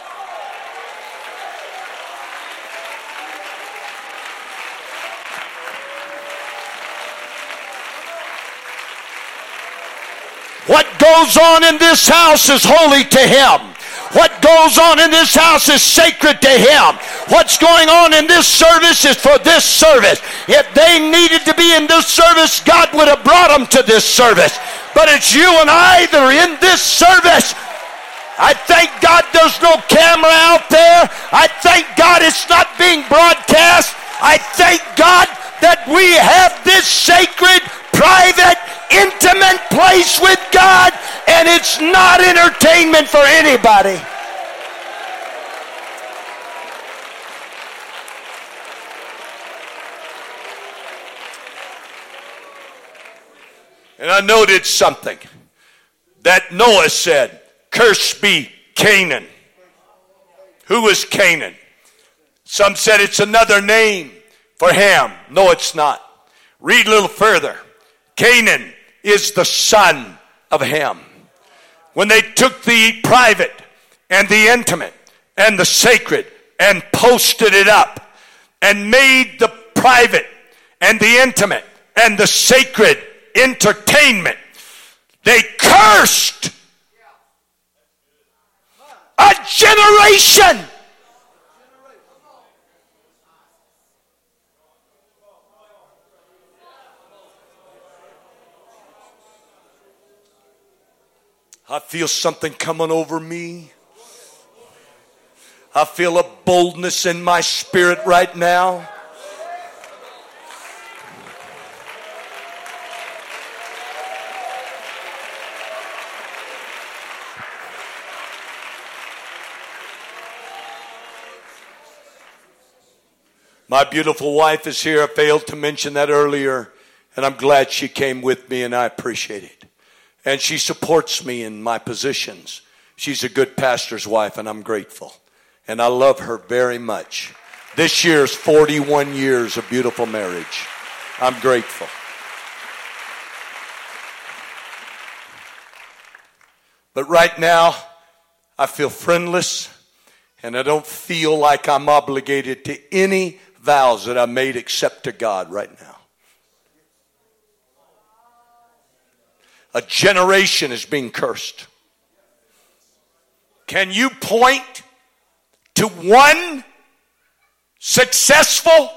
What goes on in this house is holy to Him. What goes on in this house is sacred to Him. What's going on in this service is for this service. If they needed to be in this service, God would have brought them to this service. But it's you and I that are in this service. I thank God there's no camera out there. I thank God it's not being broadcast. I thank God that we have this sacred, private, intimate place with God, and it's not entertainment for anybody. And I noted something that Noah said, "Cursed be Canaan." Who was Canaan? Some said it's another name for Ham. No, it's not. Read a little further. Canaan is the son of Ham. When they took the private and the intimate and the sacred and posted it up and made the private and the intimate and the sacred entertainment, they cursed a generation. I feel something coming over me. I feel a boldness in my spirit right now. My beautiful wife is here. I failed to mention that earlier, and I'm glad she came with me, and I appreciate it. And she supports me in my positions. She's a good pastor's wife, and I'm grateful. And I love her very much. This year's 41 years of beautiful marriage. I'm grateful. But right now, I feel friendless, and I don't feel like I'm obligated to any vows that I made except to God right now. A generation is being cursed. Can you point to one successful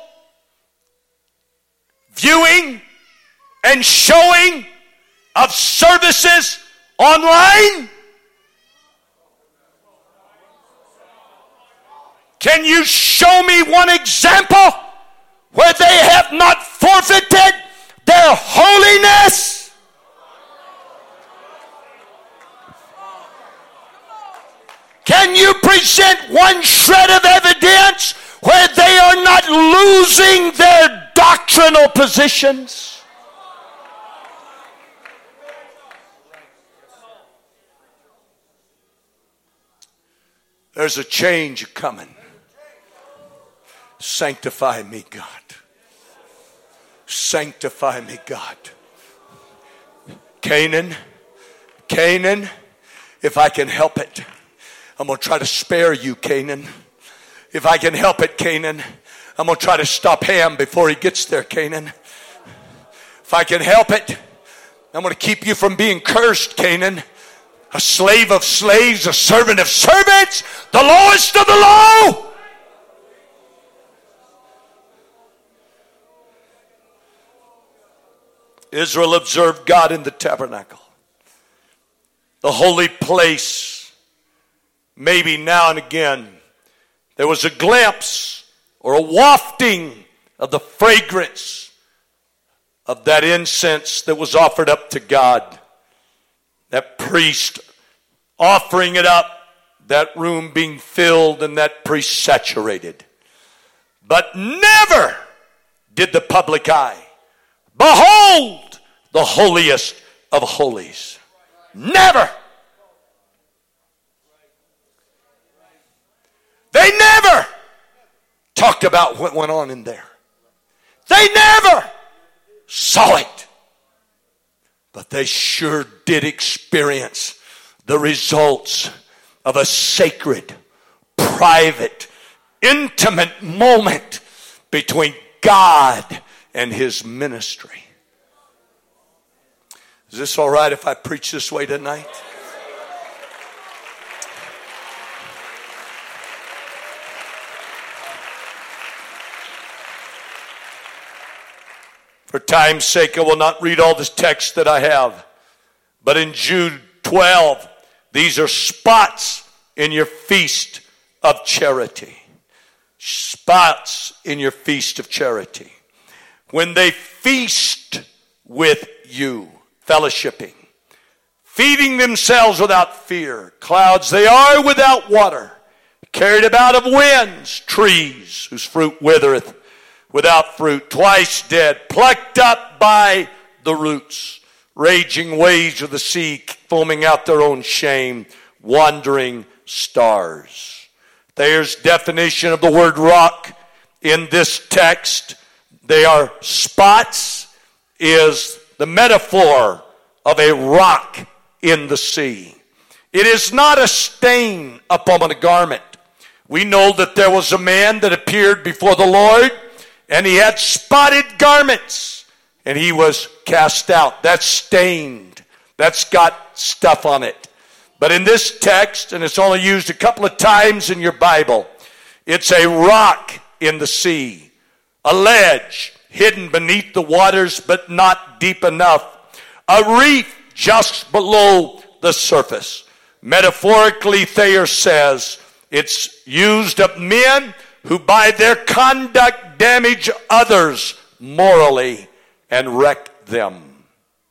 viewing and showing of services online? Can you show me one example where they have not forfeited their holiness? Can you present one shred of evidence where they are not losing their doctrinal positions? There's a change coming. Sanctify me, God. Sanctify me, God. Canaan, if I can help it, I'm going to try to spare you, Canaan. If I can help it, Canaan, I'm going to try to stop Ham before he gets there, Canaan. If I can help it, I'm going to keep you from being cursed, Canaan. A slave of slaves, a servant of servants, the lowest of the low. Israel observed God in the tabernacle, the holy place. Maybe now and again there was a glimpse or a wafting of the fragrance of that incense that was offered up to God. That priest offering it up, that room being filled and that priest saturated. But never did the public eye behold the holiest of holies. Never. They never talked about what went on in there. They never saw it. But they sure did experience the results of a sacred, private, intimate moment between God and his ministry. Is this all right if I preach this way tonight? For time's sake, I will not read all the text that I have. But in Jude 12, these are spots in your feast of charity. Spots in your feast of charity. When they feast with you, fellowshipping, feeding themselves without fear, clouds they are without water, carried about of winds, trees whose fruit withereth, without fruit, twice dead, plucked up by the roots, raging waves of the sea, foaming out their own shame, wandering stars. There's definition of the word rock in this text. They are spots, is the metaphor of a rock in the sea. It is not a stain upon a garment. We know that there was a man that appeared before the Lord, and he had spotted garments, and he was cast out. That's stained. That's got stuff on it. But in this text, and it's only used a couple of times in your Bible, it's a rock in the sea, a ledge hidden beneath the waters but not deep enough, a reef just below the surface. Metaphorically, Thayer says, it's used of men who by their conduct damage others morally and wreck them.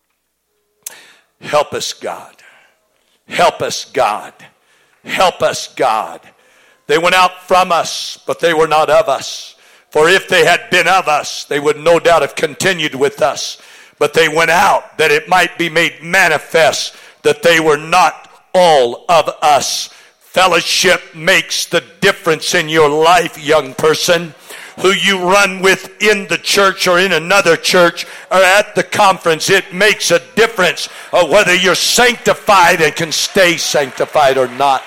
Help us, God. Help us, God. Help us, God. They went out from us, but they were not of us. For if they had been of us, they would no doubt have continued with us. But they went out that it might be made manifest that they were not all of us. Fellowship makes the difference in your life, young person. Who you run with in the church or in another church or at the conference, it makes a difference of whether you're sanctified and can stay sanctified or not.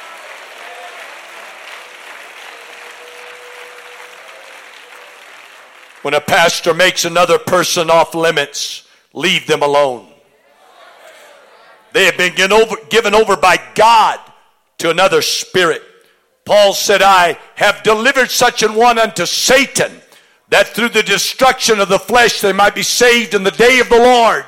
When a pastor makes another person off limits, leave them alone. They have been given over by God to another spirit. Paul said, I have delivered such an one unto Satan, that through the destruction of the flesh they might be saved in the day of the Lord.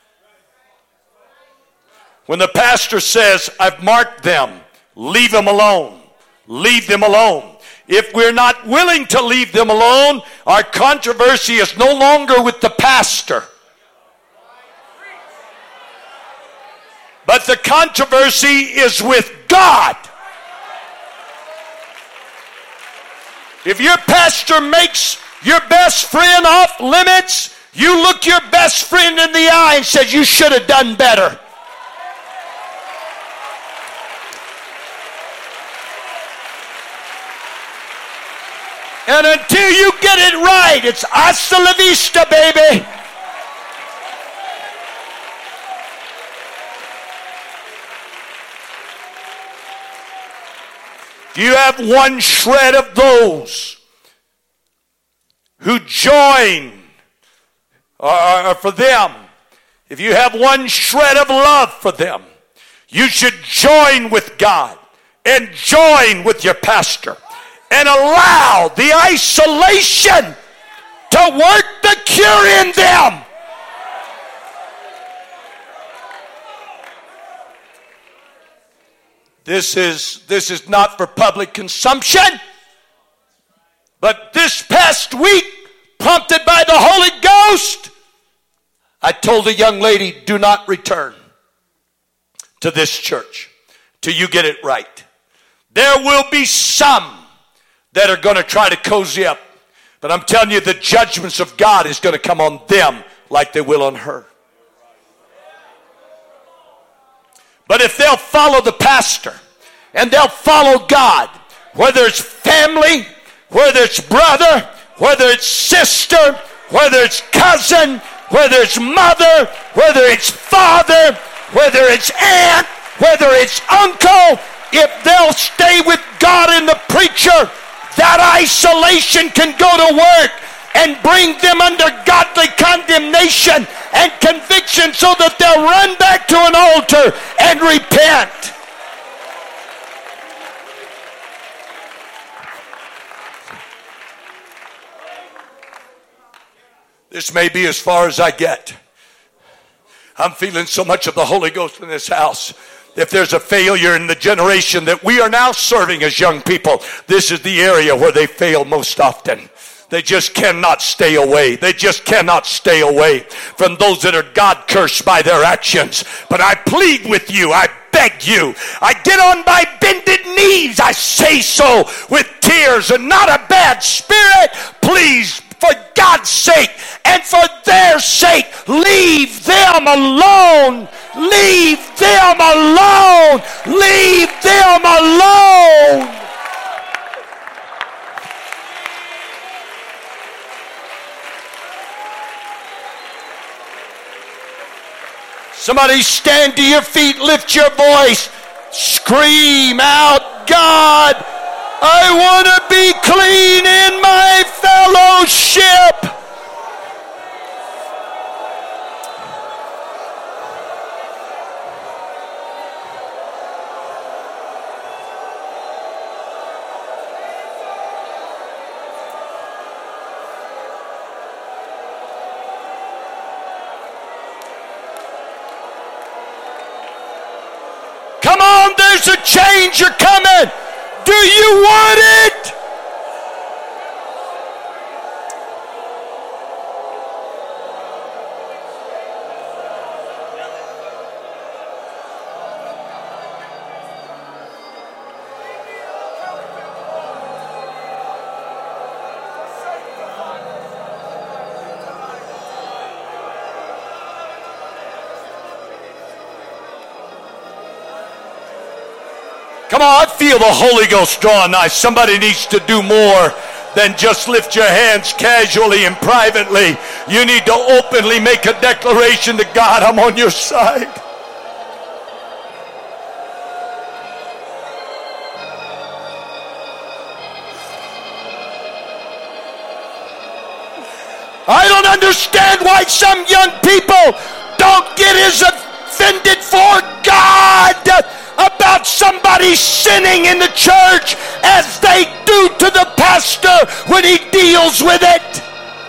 When the pastor says, I've marked them, leave them alone. Leave them alone. If we're not willing to leave them alone, our controversy is no longer with the pastor. But the controversy is with God. If your pastor makes your best friend off limits, you look your best friend in the eye and said, you should have done better. And until you get it right, it's hasta la vista, baby. Do you have one shred of those who join, or for them, if you have one shred of love for them, you should join with God and join with your pastor and allow the isolation to work the cure in them. This is not for public consumption. last week, prompted by the Holy Ghost, I told a young lady, do not return to this church till you get it right. There will be some that are going to try to cozy up. But I'm telling you, the judgments of God is going to come on them like they will on her. But if they'll follow the pastor and they'll follow God, whether it's family, whether it's brother, whether it's sister, whether it's cousin, whether it's mother, whether it's father, whether it's aunt, whether it's uncle, if they'll stay with God and the preacher, that isolation can go to work and bring them under godly condemnation and conviction so that they'll run back to an altar and repent. This may be as far as I get. I'm feeling so much of the Holy Ghost in this house. If there's a failure in the generation that we are now serving as young people, this is the area where they fail most often. They just cannot stay away. They just cannot stay away from those that are God cursed by their actions. But I plead with you, I beg you, I get on my bended knees, I say so with tears and not a bad spirit. Please, for God's sake and for their sake, leave them alone. Leave them alone. Leave them alone. Somebody stand to your feet, lift your voice, scream out, God, I want to be clean in my fellowship. Come on, there's a change coming. Do you want it? Come on, I feel the Holy Ghost drawing nigh. Somebody needs to do more than just lift your hands casually and privately. You need to openly make a declaration to God, I'm on your side. I don't understand why some young people don't get as offended for God about somebody sinning in the church as they do to the pastor when he deals with it.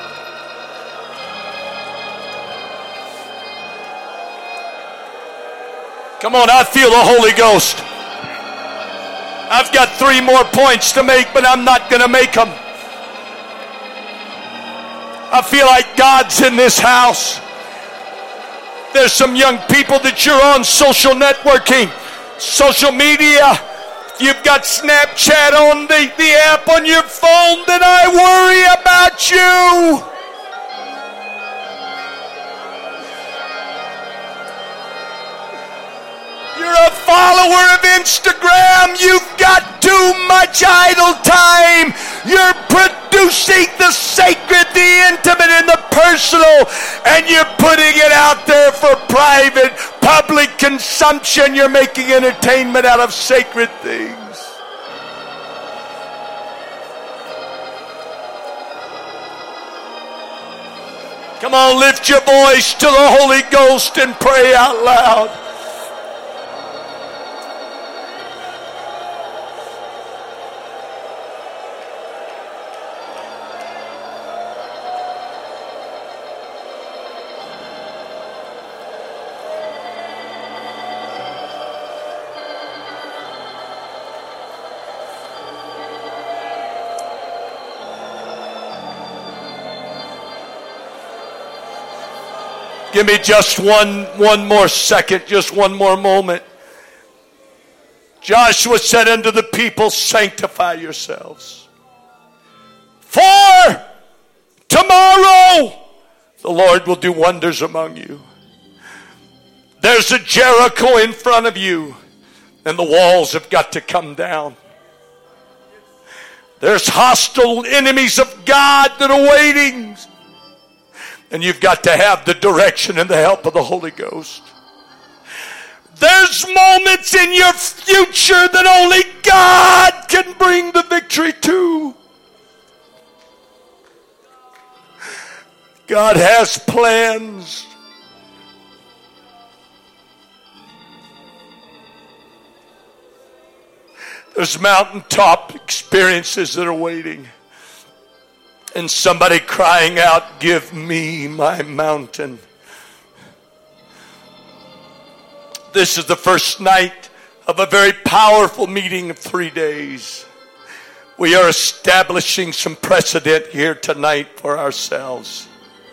Come on, I feel the Holy Ghost. I've got 3 more points to make, but I'm not going to make them. I feel like God's in this house. There's some young people that you're on social networking, social media. You've got Snapchat on the app on your phone, then I worry about you. You're a follower of Instagram. You've got too much idle time. You're producing the sacred, the intimate, and the personal, and you're putting it out there for private, public consumption. You're making entertainment out of sacred things. Come on, lift your voice to the Holy Ghost and pray out loud. Give me just one more second, just one more moment. Joshua said unto the people, sanctify yourselves. For tomorrow the Lord will do wonders among you. There's a Jericho in front of you, and the walls have got to come down. There's hostile enemies of God that are waiting. And you've got to have the direction and the help of the Holy Ghost. There's moments in your future that only God can bring the victory to. God has plans. There's mountaintop experiences that are waiting. And somebody crying out, give me my mountain. This is the first night of a very powerful meeting of 3 days. We are establishing some precedent here tonight for ourselves.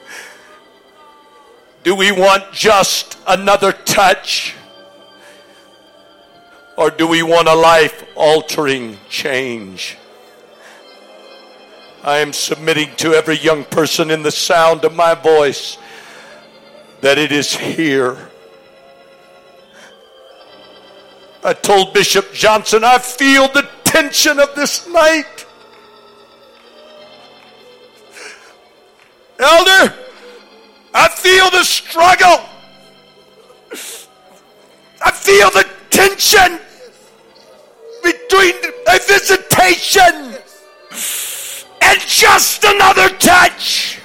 Do we want just another touch? Or do we want a life-altering change? I am submitting to every young person in the sound of my voice that it is here. I told Bishop Johnson, I feel the tension of this night. Elder, I feel the struggle. I feel the tension between a visitation and just another touch.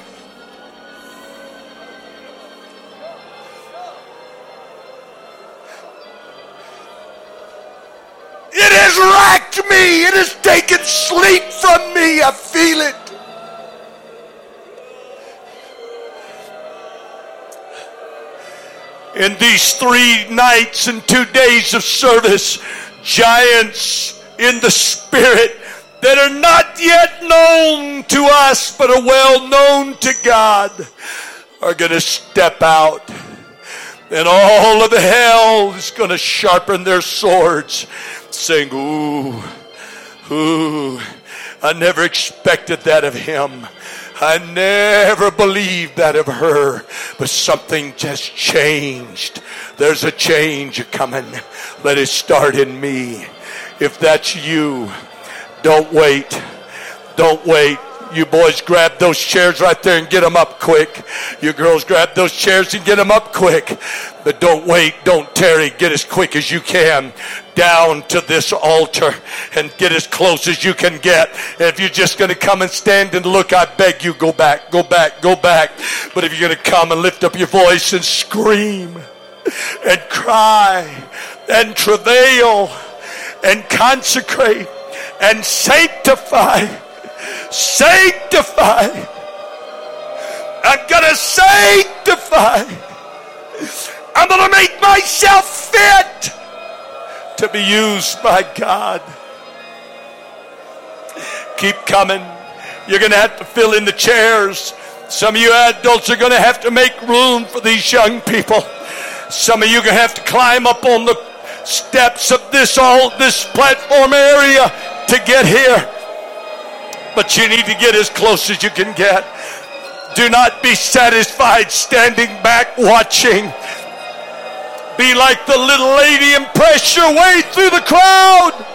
It has racked me. It has taken sleep from me. I feel it. In these 3 nights and 2 days of service, giants in the spirit that are not yet known to us but are well known to God are going to step out. And all of hell is going to sharpen their swords, saying, ooh, I never expected that of him. I never believed that of her, but something just changed. There's a change coming. Let it start in me. If that's you, don't wait. Don't wait. You boys grab those chairs right there and get them up quick. You girls grab those chairs and get them up quick. But don't wait. Don't tarry. Get as quick as you can down to this altar and get as close as you can get. And if you're just going to come and stand and look, I beg you, go back, go back, go back. But if you're going to come and lift up your voice and scream and cry and travail and consecrate and sanctify, I'm going to sanctify. I'm going to make myself fit to be used by God. Keep coming. You're going to have to fill in the chairs. Some of you adults are going to have to make room for these young people. Some of you are going to have to climb up on the steps of this platform area to get here. But you need to get as close as you can get. Do not be satisfied standing back watching. Be like the little lady and press your way through the crowd.